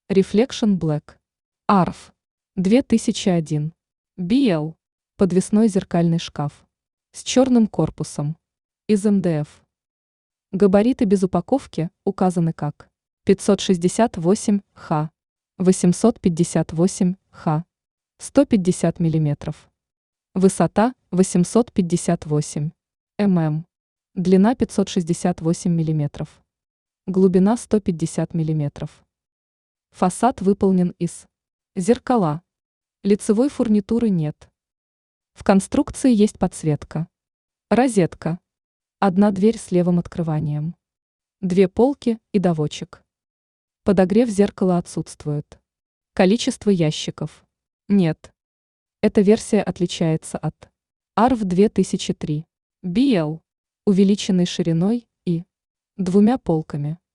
Reflection Black. ARF. 2001. BL. Подвесной зеркальный шкаф. С черным корпусом. Из МДФ. Габариты без упаковки указаны как 568 х, 858 х, 150 мм. Высота 858 мм. Длина 568 мм. Глубина 150 мм. Фасад выполнен из зеркала. Лицевой фурнитуры нет. В конструкции есть подсветка. Розетка. Одна дверь с левым открыванием. Две полки и доводчик. Подогрев зеркала отсутствует. Количество ящиков. Нет. Эта версия отличается от ARF 2003. BL. Увеличенной шириной и двумя полками.